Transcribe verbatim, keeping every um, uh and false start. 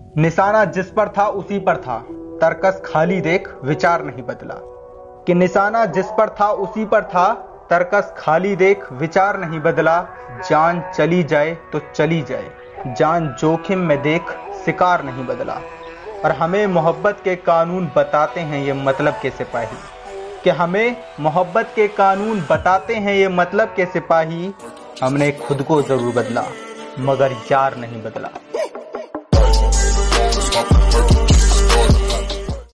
निशाना जिस पर था उसी पर था, तरकस खाली देख विचार नहीं बदला। कि निशाना जिस पर था उसी पर था, तरकस खाली देख विचार नहीं बदला। जान चली जाए तो चली जाए, जान जोखिम में देख शिकार नहीं बदला। और हमें मोहब्बत के कानून बताते हैं ये मतलब के सिपाही, कि हमें मोहब्बत के कानून बताते हैं ये मतलब के सिपाही। हमने खुद को जरूर बदला मगर यार नहीं बदला।